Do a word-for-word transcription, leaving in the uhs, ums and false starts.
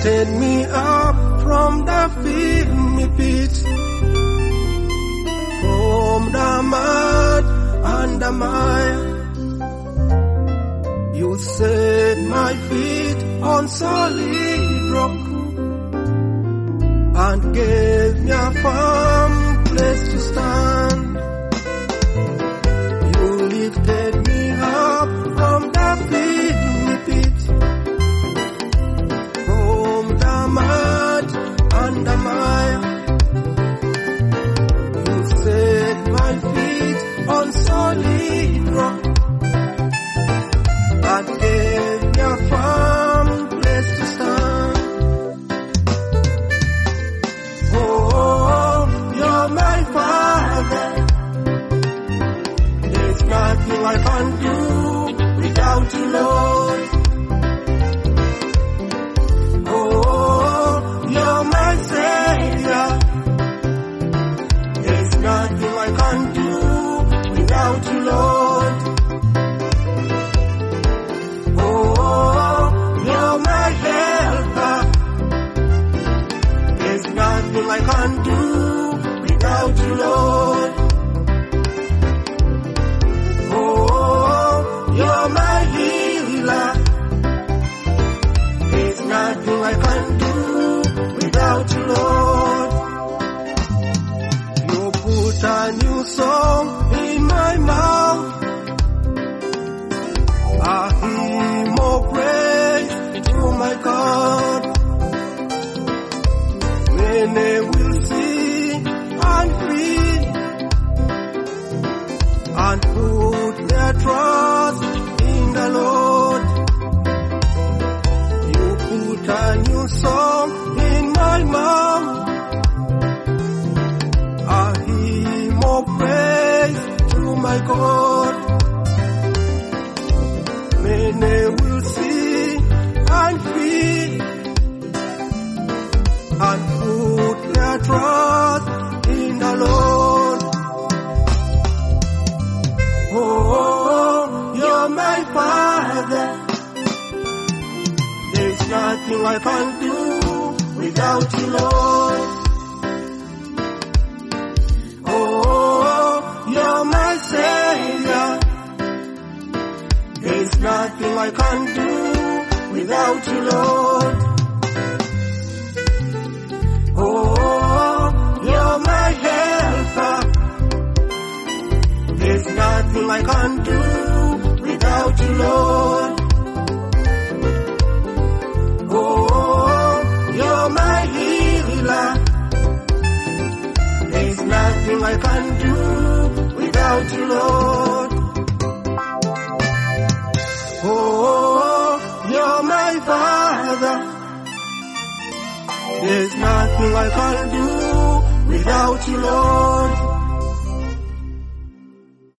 lifted me up from the filthy pit, from the mud and the mire. You set my feet on solid rock and gave me a firm place to stand. You lifted me up from the filthy pit, from the mud and the mire. You set my feet on solid rock and gave me a firm place to stand. Oh, you're my Father. There's nothing I can do without you, Lord. Oh, you're my Savior. There's nothing I can do without you, Lord. Oh, you're my helper. There's nothing I can do without you, Lord. Oh, you're my healer. There's nothing I can do without you, Lord. You put a new song in my mouth, a hymn of praise to my God. Many will sing and feel and put their trust in the Lord. You put a new song in my mouth, a hymn of praise to my God. Many will sing and feel and put their trust in the Lord. Oh, you're my Father. There's nothing I can do without you, Lord. Oh, you're my Savior. There's nothing I can do without you, Lord. Oh, you're my helper. There's nothing I can do without you, Lord. Oh, you're my healer. There's nothing I can do without you, Lord. Oh, you're my Father. There's nothing I can do without you, Lord.